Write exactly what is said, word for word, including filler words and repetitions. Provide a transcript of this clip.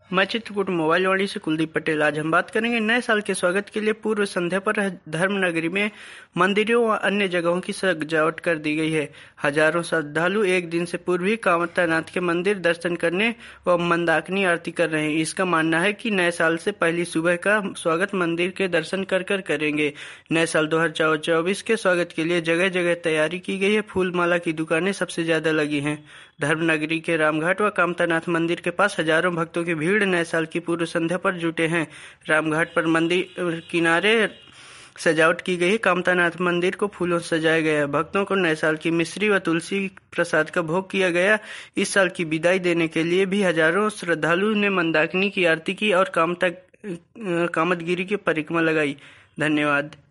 मैं चित्रकूट मोबाइल वाणी से कुलदीप पटेल। आज हम बात करेंगे नए साल के स्वागत के लिए पूर्व संध्या पर धर्मनगरी में मंदिरों व अन्य जगहों की सजावट कर दी गई है। हजारों श्रद्धालु एक दिन से पूर्व ही कामतानाथ के मंदिर दर्शन करने व मंदाकिनी आरती कर रहे हैं। इसका मानना है कि नए साल से पहली सुबह का स्वागत मंदिर के दर्शन कर कर करेंगे। नए साल दो हजार चौबीस के स्वागत के लिए जगह जगह तैयारी की गई है। फूल माला की दुकानें सबसे ज्यादा लगी हैं। धर्मनगरी के रामघाट व कामतानाथ मंदिर के पास हजारों भक्तों की भीड़ नए साल की पूर्व संध्या पर जुटे हैं। रामघाट पर मंदिर किनारे सजावट की गई है। कामतानाथ मंदिर को फूलों से सजाया गया है। भक्तों को नए साल की मिश्री व तुलसी प्रसाद का भोग किया गया। इस साल की विदाई देने के लिए भी हजारों श्रद्धालु ने मंदाकिनी की आरती की और कामता कामतगिरी की परिक्रमा लगाई। धन्यवाद।